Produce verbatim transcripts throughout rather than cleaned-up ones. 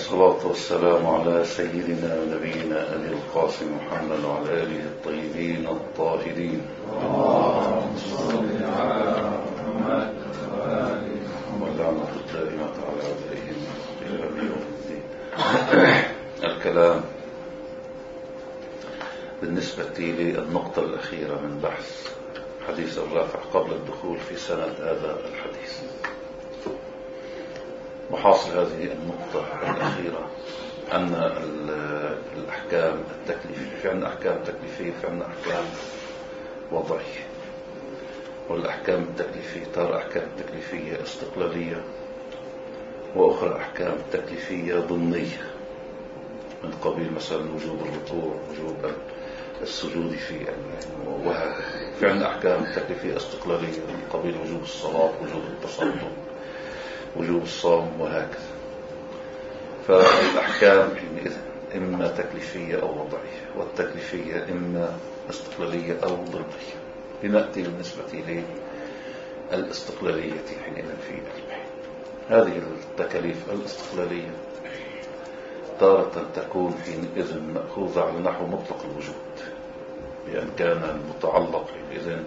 والصلاة والسلام على سيدنا ونبينا أبي القاسم محمد وعلى آله الطيبين الطاهرين. اللهم صل على محمد وآل محمد واللعنة الدائمة على أعدائهم إلى يوم الدين. الكلام بالنسبة للنقطة الأخيرة من بحث حديث الرافع قبل الدخول في سند هذا الحديث. محاصل هذه النقطة الأخيرة أن الأحكام التكليفية، في عندنا أحكام تكليفية، في عندنا أحكام وضعية. والأحكام التكليفية ترى أحكام تكليفية استقلالية، وأخرى أحكام تكليفية ضمنية من قبيل مثلا وجوب الركوع، وجوب السجود في وهكذا. في عندنا أحكام تكليفية استقلالية من قبيل وجوب الصلاة، وجوب التصدق، وجوب الصوم وهكذا. فالأحكام حينئذ إما تكليفية أو وضعية، والتكليفية إما استقلالية أو ضمنية. لنأتي بالنسبة للاستقلالية حينئذ في البحث. هذه التكاليف الاستقلالية تارة تكون حينئذ مأخوذة على نحو مطلق الوجود، بأن كان المتعلق حينئذ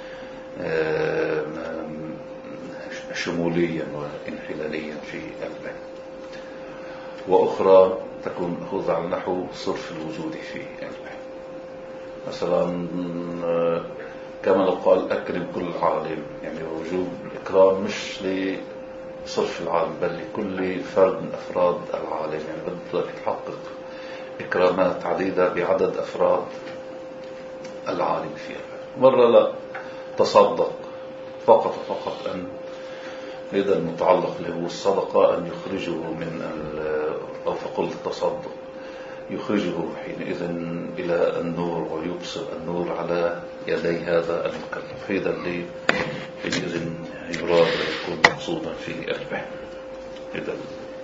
شموليا وانحلاليا في البحث، وأخرى تكون مأخوذة على نحو صرف الوجود في البحث. مثلا كما لو قال أكرم كل عالم، يعني وجوب الإكرام مش لصرف العالم بل لكل فرد من أفراد العالم، يعني بدك تحقق إكرامات عديدة بعدد أفراد العالم فيها. مرة لا تصدق فقط فقط أن إذا المتعلق له الصدقة أن يخرجه من أو فقل التصدق يخرجه حينئذ إلى النور ويبصر النور على يدي هذا المكلف. هذا اللي حينئذ يراد يكون مقصودا في البحث. إذا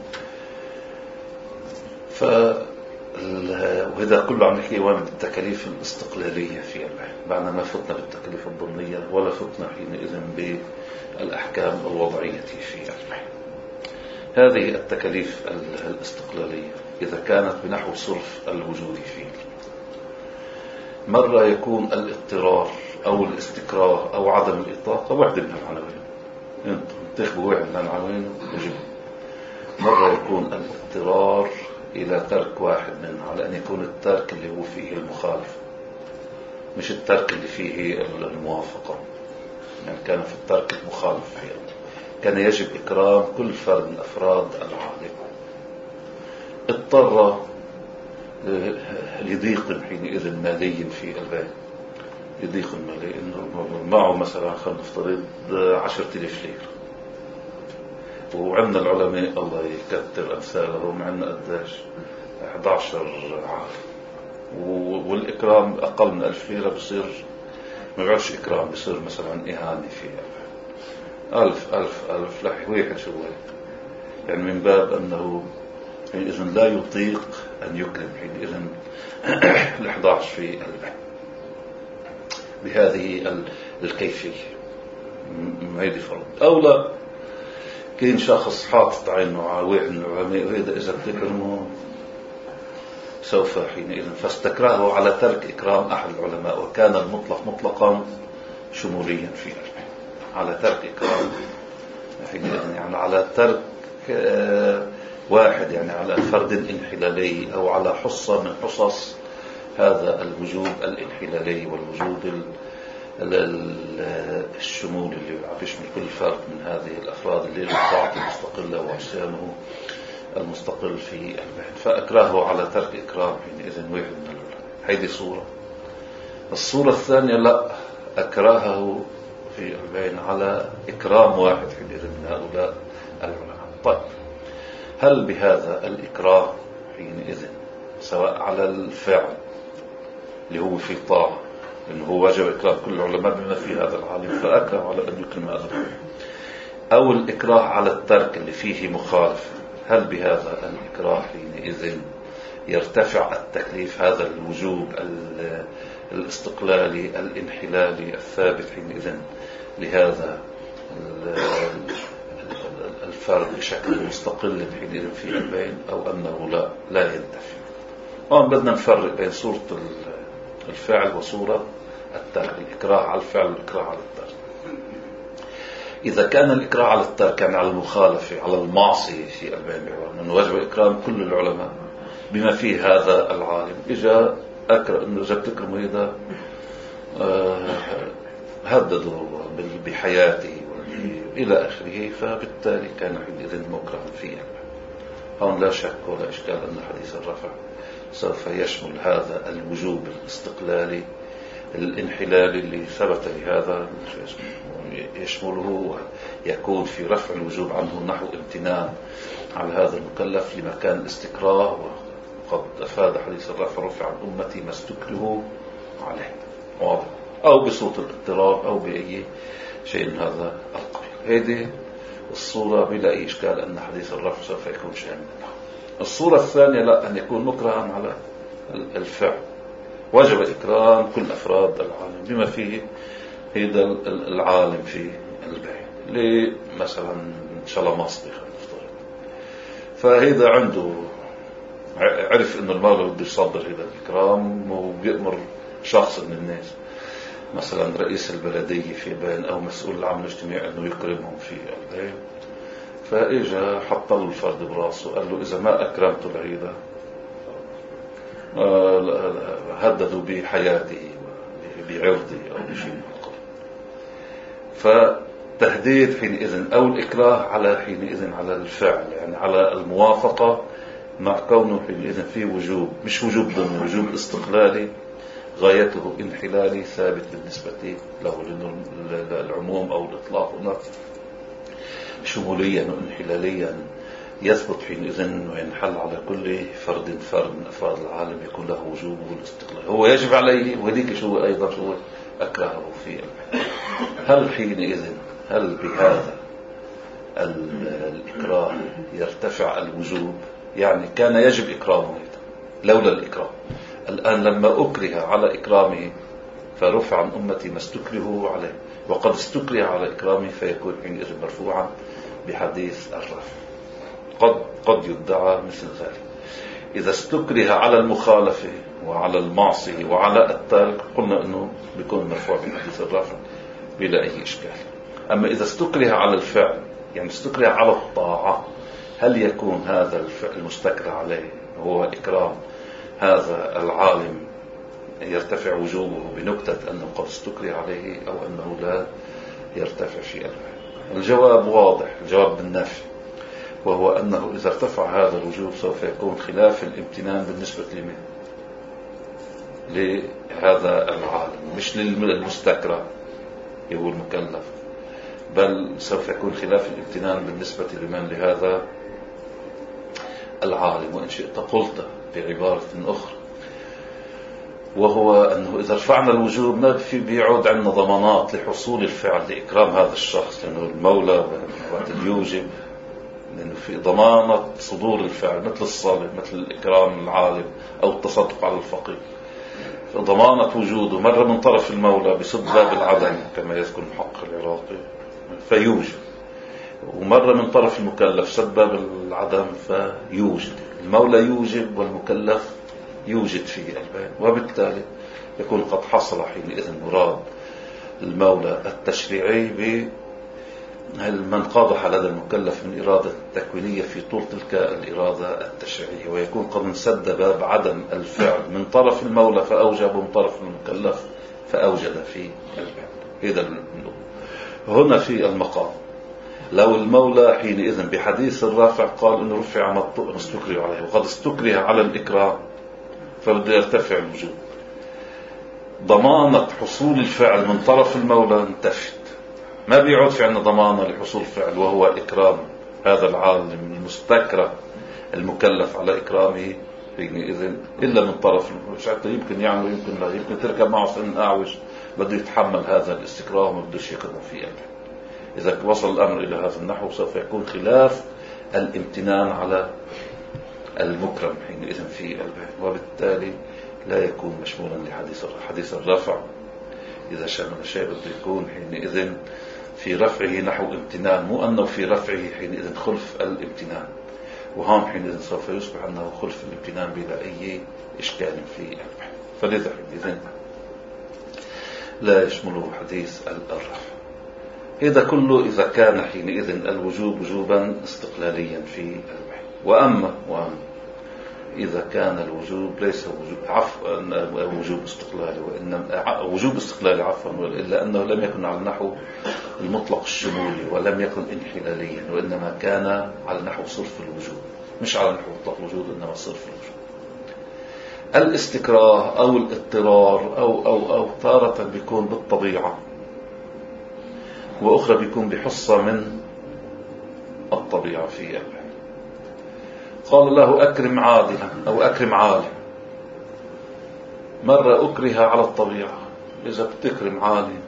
ف وهذا كله عم نحكي بالتكاليف الاستقلالية في البحث، بعد ما فتنا بالتكاليف الضمنية ولا فتنا حينئذ بالأحكام الوضعية في البحث. هذه التكاليف الاستقلالية إذا كانت بنحو صرف الوجود فيه، مرة يكون الاضطرار أو الاستكراه أو عدم الإطاقة واحدة من العناوين، انتم تخبوا واحد من العناوين وجبوا. مرة يكون الاضطرار إلى ترك واحد منها، على أن يكون الترك اللي هو فيه المخالف مش الترك اللي فيه الموافقة. يعني كان في الترك المخالف فيه كان يجب إكرام كل فرد من أفراد العالم. اضطر لضيق حينئذ مالي في البيت، لضيق مالي إنه معه مثلا خلينا نفترض عشرة آلاف ليرة، وعندنا العلماء الله يكتر أمثالهم عندنا قداش أحد عشر عالم، والإكرام أقل من ألف ليرة بصير ما بيعرفش إكرام، بصير مثلا إهانة فيها ألف ألف ألف لح واحد شو يعني من باب أنه إذن لا يطيق أن يكرم إذن الأحد عشر في البحث بهذه الكيفية. ما هي فرض أو لا كين شخص حاطط عينه على واحد من العلماء، وهذا إذا تكرمه سوف حينئذ فاستكرهه على ترك إكرام أحد العلماء، وكان المطلق مطلقا شموليا في البحث على ترك إكرام حينئذ، يعني على ترك واحد، يعني على فرد انحلالي أو على حصة من حصص هذا الوجوب الانحلالي والوجوب الشمول اللي يشمل كل فرد من هذه الأفراد اللي الطاعة المستقلة وعصيانه المستقل في البحث. فأكرهه على ترك إكرام حينئذ واحد من العلماء. هذه صورة. الصورة الثانية لا، أكرهه في البين على إكرام واحد حينئذ من هؤلاء العلماء. طيب هل بهذا الإكرام حينئذ سواء على الفعل اللي هو في طاعة إنه هو واجب إكرام كل العلماء بما في هذا العالم فأكره على أن يكرم هذا العالم، أو الإكراه على الترك اللي فيه مخالف، هل بهذا الإكراه حينئذ يرتفع التكليف هذا الوجوب الاستقلالي الانحلالي الثابت حينئذ لهذا الفرد بشكل مستقل حينئذ في البين أو أنه لا لا ينتفي. هون بدنا نفرق بين صورة الفعل وصورة الترك، الإكراه على الفعل والإكراه على الترك. إذا كان الإكراه على الترك يعني على المخالفة على المعصية في البين من واجب إكرام كل العلماء بما فيه هذا العالم، إجا أكرم إنه إجا بتكرمه إذا آه هددوا بحياته إلى آخره، فبالتالي كان حينئذ مكرها فيه. هون لا شك ولا إشكال أن حديث الرفع سوف يشمل هذا الوجوب الاستقلالي الانحلالي اللي ثبت لهذا، يشمله يكون في رفع الوجوب عنه نحو امتنان على هذا المكلف لمكان استكراه، وقد أفاد حديث الرفع رفع عن أمتي ما استكرهوا عليه، واضح، أو بصوت الاضطراب أو بأي شيء من هذا القبيل. هذه الصورة بلا أي إشكال أن حديث الرفع سوف يكون شاملا. الصورة الثانية لا، أن يكون مكرها على الفعل، وجب إكرام كل أفراد العالم بما فيه هذا العالم في البيع مثلا شلماصطي نفترض، فهذا عنده عرف أن المولى بده يصدر هذا الإكرام وبيأمر شخص من الناس مثلا رئيس البلدية في بين أو مسؤول العام الاجتماعي أنه يكرمهم في البيع، فإجا حط له الفرد براسه قال له إذا ما أكرمته لهذا هددوا بحياته بعرضه أو بشيء من القبيل. فتهديد حينئذ أو الإكراه على حينئذ على الفعل، يعني على الموافقة مع كونه حينئذ فيه وجوب، مش وجوب ضمني، وجوب استقلالي غايته انحلالي ثابت بالنسبة له، لأنه العموم أو الإطلاق شموليا وانحلاليا يثبت حينئذ وينحل على كل فرد فرد من أفراد العالم يكون له وجوبه الاستقلال، هو يجب عليه، وهذيك شو أيضا شو أكرهه فيه. هل حينئذ هل بهذا الإكراه يرتفع الوجوب؟ يعني كان يجب إكرامه لولا الإكرام، الآن لما أكره على إكرامه فرفع عن أمتي ما استكرهوا عليه، وقد استكره على إكرامه فيكون حينئذ مرفوعا بحديث الرفع. قد قد يدعى مثل ذلك. إذا استكره على المخالفة وعلى المعصية وعلى الترك قلنا أنه بيكون مرفوع بحديث الرفع بلا أي إشكال. أما إذا استكره على الفعل يعني استكره على الطاعة، هل يكون هذا المستكره عليه هو إكرام هذا العالم يرتفع وجوبه بنكتة أنه قد استكره عليه أو أنه لا يرتفع في الفعل؟ الجواب واضح، الجواب بالنفي، وهو أنه إذا ارتفع هذا الوجوب سوف يكون خلاف الامتنان بالنسبة لمن؟ لهذا العالم، مش للمستكره هو المكلف، بل سوف يكون خلاف الامتنان بالنسبة لمن؟ لهذا العالم. وإن شئت قلت بعبارة أخرى، وهو أنه إذا رفعنا الوجوب ما في بيعود عندنا ضمانات لحصول الفعل لإكرام هذا الشخص، لأنه المولى وقت يوجب لأنه في ضمانة صدور الفعل مثل الصلاة مثل الإكرام العالم أو التصدق على الفقير، فضمانة وجوده مرة من طرف المولى بسد باب العدم كما يذكر المحقق العراقي فيوجب، ومرة من طرف المكلف سد باب العدم فيوجد. المولى يوجب والمكلف يوجد فيه البين، وبالتالي يكون قد حصل حينئذ مراد المولى التشريعي بمن قاضح لدى المكلف من إرادة تكوينية في طول تلك الإرادة التشريعية، ويكون قد انسد باب عدم الفعل من طرف المولى فأوجب ومن طرف المكلف فأوجد في البين. هذا هنا في المقام لو المولى حينئذ بحديث الرافع قال إنه رفع ما استكره عليه وقد استكره على الإكرام فبده يرتفع الوجوب، ضمانة حصول الفعل من طرف المولى انتفت، ما بيعود في عندنا ضمانة لحصول الفعل وهو إكرام هذا العالم المستكره المكلف على إكرامه حينئذ إلا من طرف المولى. يمكن يعمل يمكن لا، يمكن تركب معه سن أعوج بده يتحمل هذا الاستكراه وما بدوش يقدم فيه. إذا وصل الأمر إلى هذا النحو سوف يكون خلاف الامتنان على المكرم حينئذ في البين، وبالتالي لا يكون مشمولا لحديث حديث الرفع. إذا شمل شيء بده يكون حينئذ في رفعه نحو امتنان، مو أنه في رفعه حينئذ خلف الامتنان، وهون حينئذ سوف يصبح أنه خلف الامتنان بلا أي إشكال في البحث. فلذا حينئذ لا يشمله حديث الرفع. هذا كله إذا كان حينئذ الوجوب وجوبا استقلاليا في البحث. وأما, وأما إذا كان الوجوب ليس وجوب عفوا وجوب استقلالي، وإنما وجوب استقلالي عفوا، إلا أنه لم يكن على النحو المطلق الشمولي ولم يكن انحلاليا، وإنما كان على نحو صرف الوجود، مش على نحو مطلق الوجود إنما صرف الوجود. الاستكراه أو الاضطرار أو أو أو تارة بيكون بالطبيعة، وأخرى بيكون بحصة من الطبيعة في البحث. قال له أكرم عادلا أو أكرم عالم، مرة أكره على الطبيعة. إذا بتكرم عالم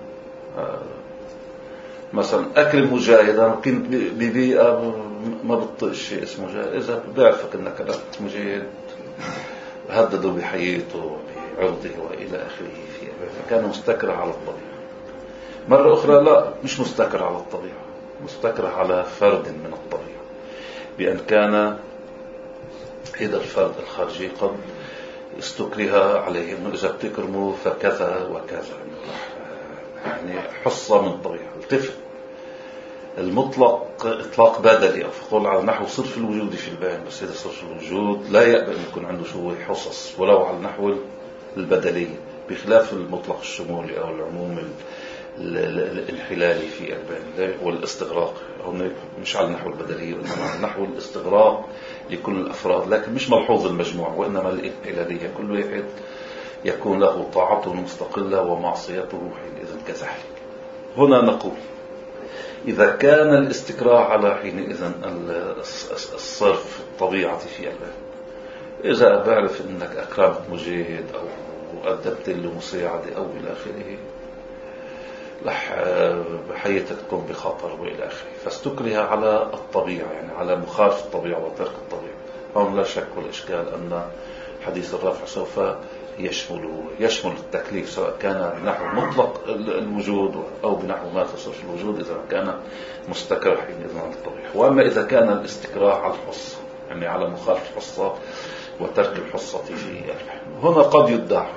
مثلا أكرم مجاهدا، كنت ببيئة ما بتطيق شيء اسمه مجاهد، إذا بيعرفك أنك أنت مجاهد هددوا بحياته بعرضه وإلى آخره فيه، فكان مستكره على الطبيعة. مرة أخرى لا، مش مستكره على الطبيعة، مستكره على فرد من الطبيعة، بأن كان هذا الفرد الخارجي قد استكره عليه أنه إذا بتكرمه فكذا وكذا، يعني حصة من الطبيعة. التفت المطلق إطلاق بدلي، أو فقول على نحو صرف الوجود في البيان، بس هذا صرف الوجود لا يقبل أن يكون عنده شو حصص ولو على نحو البدلية، بخلاف المطلق الشمولي أو العموم الانحلالي في البيان والاستغراق. هون مش على نحو البدلية وإنما على نحو الاستغراق لكل الأفراد، لكن مش ملحوظ المجموع، وإنما الانحلالية كل واحد يكون له طاعته المستقلة ومعصيته حينئذ كذلك. هنا نقول إذا كان الاستكراه على حينئذ الصرف الطبيعة في الباب، إذا بعرف أنك أكرمت مجاهد أو قدمت له مساعدة أو إلى آخره، لح حياتك تكون بخطر وإلى آخره، فاستكره على الطبيعة، يعني على مخالف الطبيعة وترك الطبيعة. هون لا شك ولا إشكال أن حديث الرفع سوف يشمل يشمل التكليف، سواء كان بنحو مطلق الوجود أو بنحو ما تصرف الوجود، إذا كان مستكره حينئذ عن الطبيعة. وأما إذا كان الاستكراه على الحصة، يعني على مخالف الحصة وترك الحصة في هنا قد يدعى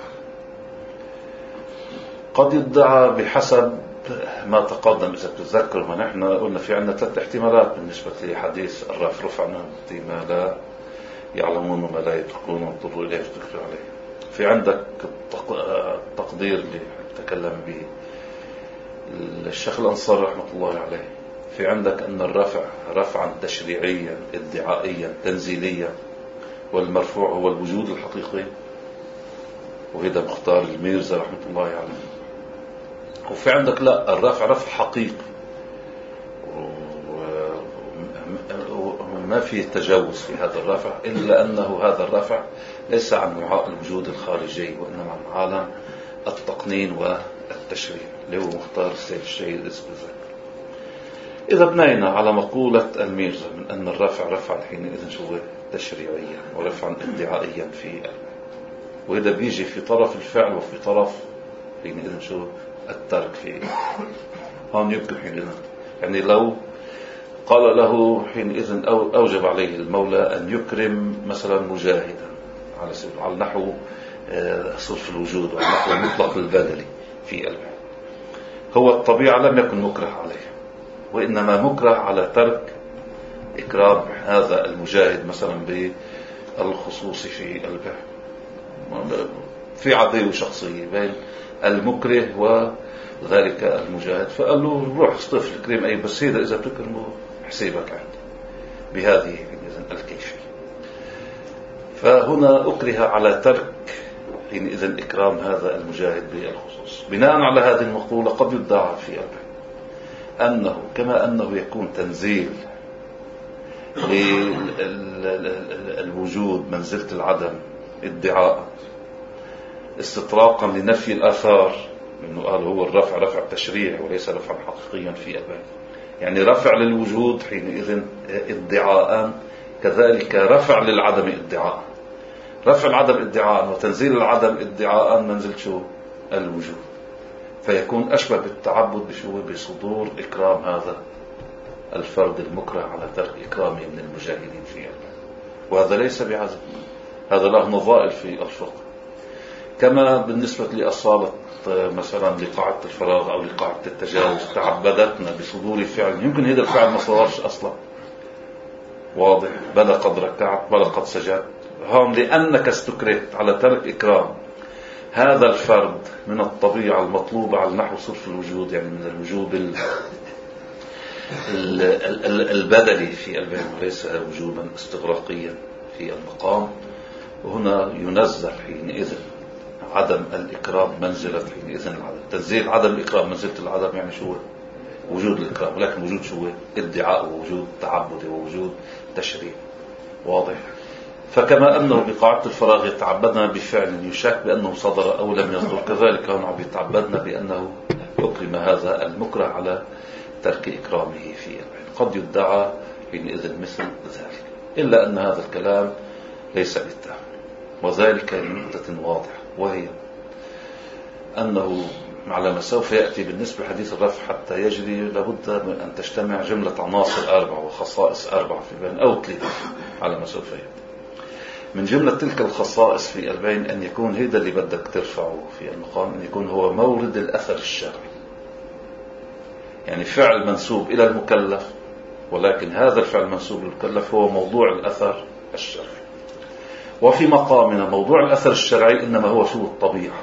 قد يدعى بحسب ما تقدم. إذا تتذكروا ما نحن قلنا في عندنا ثلاث احتمالات بالنسبة لحديث الرفع، رفعنا ما لا يعلمون وما لا يتركون وانظروا إليه وتذكروا عليه. في عندك التقدير اللي تكلم به الشيخ الأنصار رحمة الله عليه، في عندك أن الرفع رفعا تشريعيا ادعائيا تنزيليا، والمرفوع هو الوجود الحقيقي، وهذا مختار الميرزا رحمة الله عليه. وفي عندك لا، الرفع رفع حقيقي وما في تجاوز في هذا الرفع، إلا أنه هذا الرفع ليس عن وعاء الوجود الخارجي، وإنما عن عالم التقنين والتشريع اللي هو مختار السيد الشهيد اسم الذكر. إذا بنينا على مقولة الميرزا من أن الرفع رفع حينئذ شو تشريعيا ورفعا ادعائيا في الباب، وإذا بيجي في طرف الفعل وفي طرف حينئذ شو الترك فيه. هون يمكن حينئذ يعني لو قال له حينئذ أو أوجب عليه المولى أن يكرم مثلا مجاهدا على سبيل على نحو صرف الوجود وعلى نحو المطلق البدلي في الباب، هو الطبيعة لم يكن مكره عليه، وإنما مكره على ترك إكرام هذا المجاهد مثلا بالخصوص في الباب. في عداوة شخصية بين المكره وذلك المجاهد، فقال له روح اصطف الكريم أي، بس هذا إذا تكرمه حسيبك عندي بهذه الكيفية. فهنا أكره على ترك حينئذ إكرام هذا المجاهد بالخصوص. بناء على هذه المقولة قد يدعى في الباب أنه كما أنه يكون تنزيل للوجود منزلة العدم ادعاء استطراقا لنفي الآثار، إنه قال هو الرفع رفع تشريع وليس رفعا حقيقيا في الباب، يعني رفع للوجود حينئذ ادعاء، كذلك رفع للعدم ادعاء، رفع العدم ادعاء وتنزيل العدم ادعاء منزل شو الوجود. فيكون أشبه بالتعبد بشو بصدور إكرام هذا الفرد المكره على ترك إكرامه من المجاهدين فيه، وهذا ليس بعزم، هذا له نظائر في الفقه. كما بالنسبة لأصالة مثلا لقاعدة الفراغ أو لقاعدة التجاوز، تعبدتنا بصدور فعل يمكن هذا الفعل ما صدرش أصلا، واضح، بلا قد ركعت بلا قد سجدت، هون لأنك استكرهت على ترك إكرام هذا الفرد من الطبيعة المطلوبة على نحو صرف الوجود، يعني من الوجوب البدلي في البيان وليس وجوبا استغراقيا في المقام. وهنا ينزل حينئذ عدم الإكرام منزلة حينئذ العدم، تنزيل عدم الإكرام منزلة العدم، يعني شو وجود الإكرام، ولكن وجود شو ادعاء ووجود تعبد ووجود تشريع، واضح. فكما أنه بقاعدة الفراغ يتعبدنا بفعل يشك بأنه صدر أو لم يصدر، كذلك هنا يتعبدنا بأنه أكرم هذا المكره على ترك إكرامه فيه. قد يدعى حينئذ مثل ذلك، إلا أن هذا الكلام ليس بالتام، وذلك لنقطة واضحة، وهي أنه على ما سوف يأتي بالنسبة لحديث الرفع حتى يجري لابد من أن تجتمع جملة عناصر أربعة وخصائص أربعة في البين أو ثلاثة على ما سوف يأتي. من جملة تلك الخصائص في البين أن يكون هذا اللي بدك ترفعه في المقام، أن يكون هو مورد الأثر الشرعي، يعني فعل منسوب إلى المكلف، ولكن هذا الفعل منسوب للمكلف هو موضوع الأثر الشرعي. وفي مقامنا موضوع الأثر الشرعي إنما هو شو الطبيعة،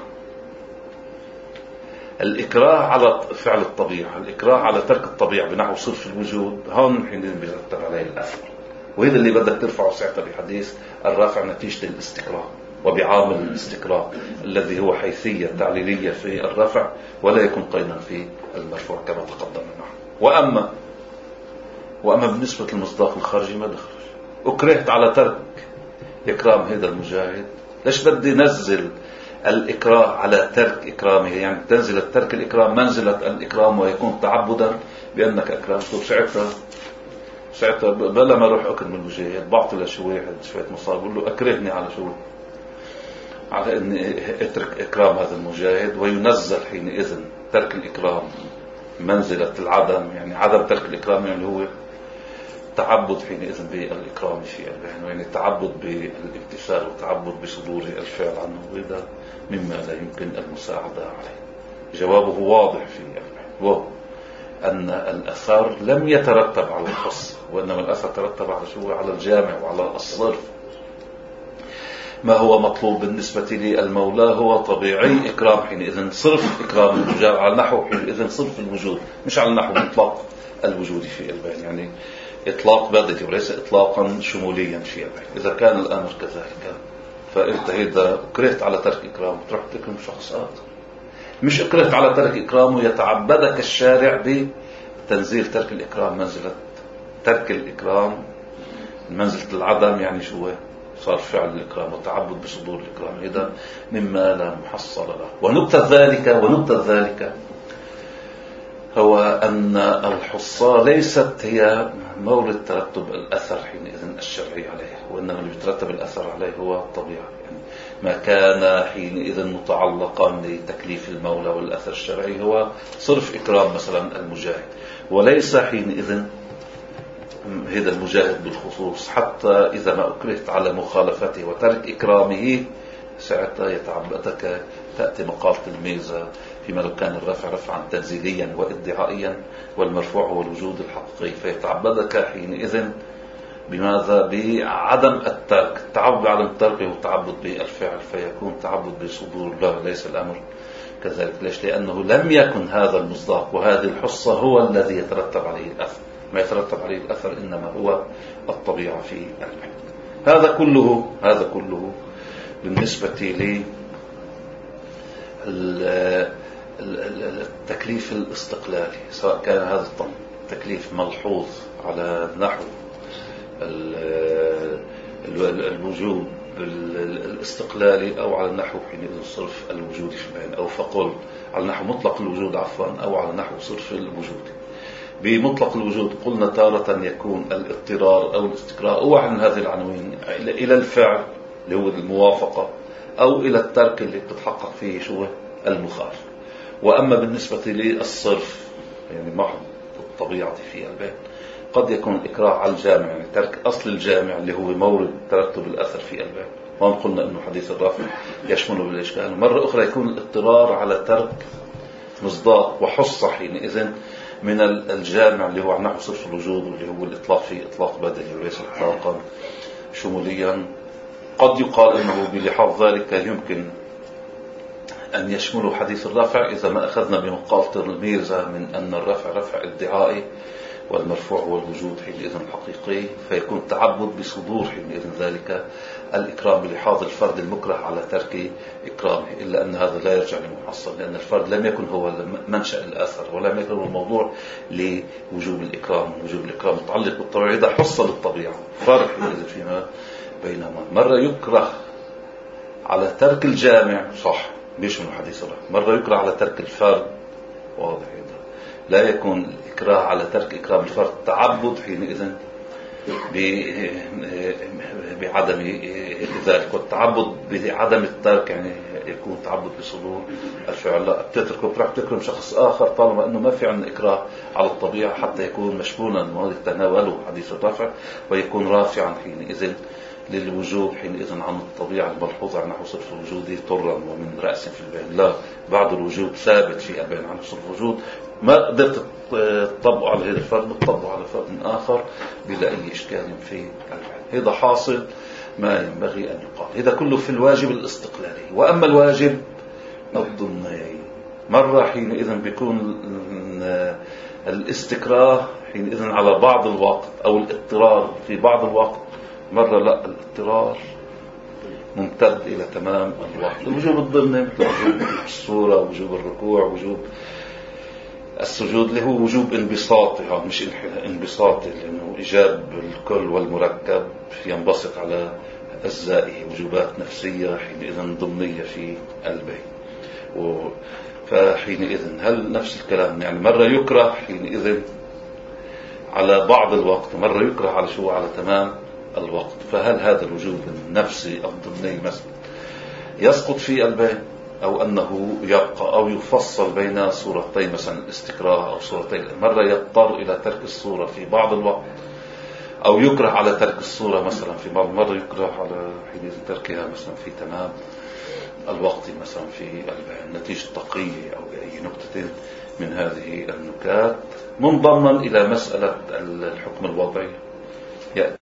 الإكراه على فعل الطبيعة، الإكراه على ترك الطبيعة بنحو صرف الوجود، هون حينئذ بيرتب عليه الأثر، وهذا اللي بدك ترفعه ساعتها بحديث الرافع نتيجة الاستكراه، وبعامل الاستكراه الذي هو حيثية تعليلية في الرفع ولا يكون قيدا في المرفوع كما تقدم معه. وأما وأما بالنسبة للمصداق الخارجي ما دخل، أكرهت على ترك إكرام هذا المجاهد، ليش بدي نزل الإكراه على ترك إكرامه، يعني تنزل الترك الإكرام منزلة الإكرام ويكون تعبدا بأنك أكرمته، ساعتها ساعتها بلا ما أروح أكرم المجاهد بعطي لشي واحد شوية مصاب بقول له أكرهني على شو، على أني أترك إكرام هذا المجاهد، وينزل حينئذ ترك الإكرام منزلة العدم، يعني عدم ترك الإكرام يعني هو تعبد حينئذ بالإكرام في البين، يعني تعبد بالامتثال وتعبد بصدور الفعل عنه، وهذا مما لا يمكن المساعدة عليه. جوابه واضح في البين، وهو أن الأثر لم يترتب على القصة، وإنما الأثر ترتب على شو، على الجامع وعلى الصرف. ما هو مطلوب بالنسبة للمولى هو طبيعي إكرام حينئذ صرف إكرام الوجود على نحو حينئذ صرف الوجود، مش على نحو إطلاق الوجود في البين، يعني إطلاق بدلي وليس إطلاقا شموليا في البين. إذا كان الأمر كذلك فأنت إذا أكرهت على ترك إكرام تروح تكرم شخص آخر، مش أكرهت على ترك إكرام ويتعبدك الشارع بتنزيل ترك الإكرام منزلة ترك الإكرام منزلة العدم، يعني شو صار فعل الإكرام وتعبد بصدور الإكرام، إذا مما لا محصل له. ونكتة ذلك ونكتة ذلك هو أن الحصة ليست هي مورد ترتب الأثر حينئذ الشرعي عليه، وإنما اللي يترتب الأثر عليه هو الطبيعة، يعني ما كان حينئذ متعلقا لتكليف المولى والأثر الشرعي هو صرف إكرام مثلا المجاهد، وليس حينئذ هذا المجاهد بالخصوص، حتى إذا ما أكرهت على مخالفته وترك إكرامه ساعتها يتعبدك تأتي مقالة الميزة، فيما لو كان الرفع رفعا تنزيليا وادعائيا والمرفوع هو الوجود الحقيقي، فيتعبدك حينئذ بماذا؟ بعدم الترك، التعبد بعدم الترك هو التعبد بالفعل، فيكون تعبد بصدور الله، ليس الأمر كذلك. ليش؟ لأنه لم يكن هذا المصداق وهذه الحصة هو الذي يترتب عليه الأثر، ما يترتب عليه الأثر إنما هو الطبيعة في البين. هذا كله هذا كله بالنسبة لي التكليف الاستقلالي، سواء كان هذا التكليف ملحوظ على نحو الوجود الاستقلالي أو على نحو حينئذ صرف الوجود في البين، أو فقل على نحو مطلق الوجود عفوا أو على نحو صرف الوجود. بمطلق الوجود قلنا تارة يكون الاضطرار أو الاستقراء أو واحد من هذه العناوين إلى الفعل اللي هو الموافقة، أو إلى الترك اللي بتتحقق فيه شو المخالفة. وأما بالنسبة للصرف يعني محض الطبيعة في البين قد يكون الإكراه على الجامع، يعني ترك أصل الجامع اللي هو مورد ترتب الأثر في البين، وهم قلنا أنه حديث الرافع يشمله بالإشكال. مرة أخرى يكون الاضطرار على ترك مصداق وحصة حينئذ من الجامع اللي هو نحو صرف الوجود، واللي هو الإطلاق فيه إطلاق بدني وليس إطلاقا شموليا. قد يقال أنه بلحاظ ذلك يمكن أن يشمل حديث الرفع إذا ما أخذنا بمقالة الميرزا من أن الرفع رفع ادعائي والمرفوع هو الوجود حينئذ الحقيقي، فيكون تعبد بصدور حينئذ ذلك الإكرام بلحاظ الفرد المكره على ترك إكرامه، إلا أن هذا لا يرجع لمحصل، لأن الفرد لم يكن هو منشأ الآثر ولم يكن هو الموضوع لوجوب الإكرام. وجوب الإكرام متعلق بالطبيعة، إذا حصل الطبيعة فرق حينئذ فيما بينهما. مرة يكره على ترك الجامع صح بيشمل حديث الرفع، مرة يكره على ترك الفرد واضح، لا يكون الإكراه على ترك إكرام الفرد تعبد حينئذ بعدم ذلك، والتعبد بعدم الترك يعني يكون تعبد بصدور الفعل. لا بتترك وبتروح تكرم شخص آخر طالما أنه ما في عندنا إكراه على الطبيعة حتى يكون مشمولا وهذا تناوله حديث الرفع ويكون رافعا حينئذ للوجوب حينئذ عن الطبيعة الملحوظة عن نحو صرف الوجود طرا ومن رأس في البين. لا، بعد الوجود ثابت في البين عن صرف الوجود، ما قدرت تطبقوا على هذا الفرد بتطبقوا على فرد آخر بلا أي إشكال في البين. هذا حاصل ما ينبغي أن يقال. هذا كله في الواجب الاستقلالي. وأما الواجب الضمني مرة حينئذ بيكون الاستكراه حينئذ على بعض الوقت أو الاضطرار في بعض الوقت، مرة لا الاضطرار ممتد إلى تمام الوقت. الوجوب الضمني مثل وجوب الصورة، وجوب الركوع، وجوب السجود اللي هو وجوب انبساطي، يعني مش انبساطي لأنه إيجاب الكل والمركب ينبسط على أجزائه، وجوبات نفسية حينئذ ضمنية في البين. فحينئذ هل نفس الكلام يعني مرة يكره حينئذ على بعض الوقت، مرة يكره على شو على تمام الوقت، فهل هذا الوجوب النفسي الضمني مثلا يسقط في البين أو أنه يبقى أو يفصل بين صورتين مثلا الاستكراه أو صورتين، مرة يضطر إلى ترك الصورة في بعض الوقت أو يكره على ترك الصورة مثلا في بعض، مرة يكره على حين تركها مثلا في تمام الوقت مثلا في البين نتيجة تقية أو أي نكتة من هذه النكات، منضمن إلى مسألة الحكم الوضعي.